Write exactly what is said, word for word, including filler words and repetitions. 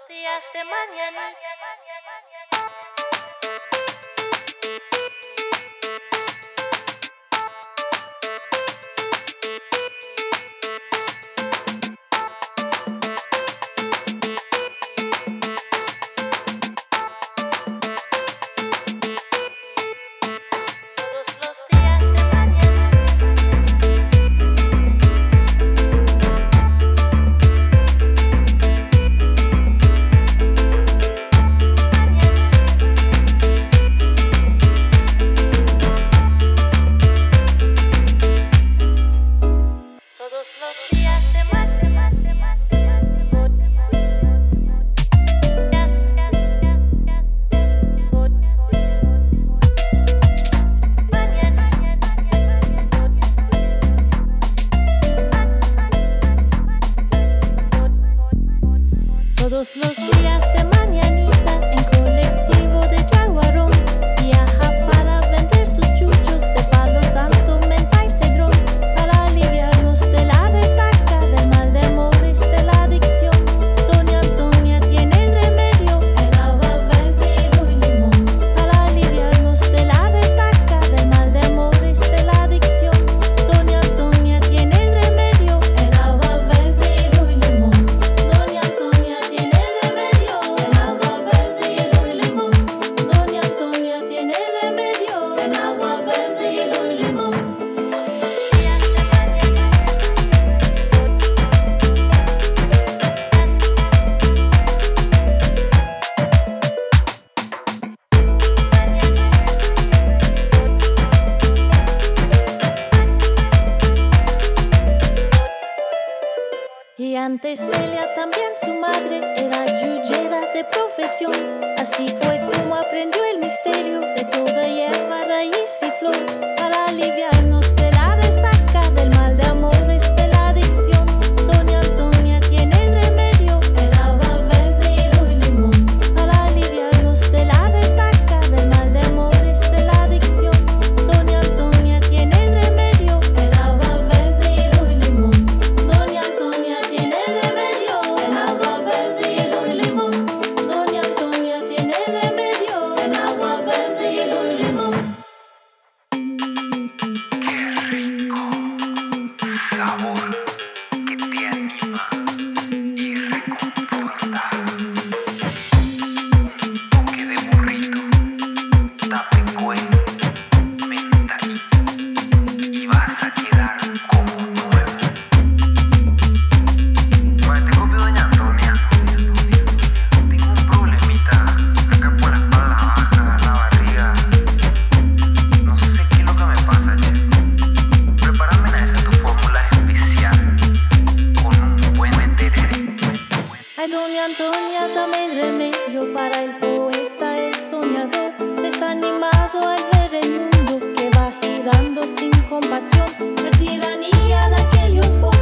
días de mañana. Todos los días de mañanita en colectivo de Jaguarón viaja para vender sus chuchos de Palo Santo, menta y cedrón, para aliviarnos de la resaca, del mal de amores, de la adicción. Doña Antonia tiene el remedio, el agua verde, hilo y limón, para aliviarnos de la resaca, del mal de amores, de la adicción. Doña Antonia tiene el remedio, el agua verde, hilo y limón. Doña Antonia tiene el remedio, el agua verde, hilo y limón. Doña Antonia tiene el remedio, el agua verde, hilo y limón. Y antes de ella también su madre era yuyera de profesión. Así fue como aprendió el misterio de toda hierba, raíz y flor, para aliviarnos de la resaca, del mal de amores, de la adicción. Doña Antonia tiene el remedio, el agua verde, hilo y limón, para aliviarnos de la resaca, del mal de amores, de la adicción. Doña Antonia tiene el remedio, el agua verde, hilo y limón. Doña Antonia tiene el remedio, el agua verde, hilo y limón. Doña Antonia tiene el remedio, el agua verde, hilo y limón. Qué rico sabor que te anima y reconforta. Un toque de burrito, tapecuen, menta y vas a quedar como nuevo. Bueno, te copio, doña Antonia. Tengo un problemita acá por la espalda baja, la barriga. No sé qué es lo que me pasa, che. Prepárame esa tu fórmula especial con un buen tereré. Ay, Doña Antonia, dame el remedio para el poeta, el soñador, desanimado al ver el mundo que va girando sin compasión. La tiranía de aquellos pobres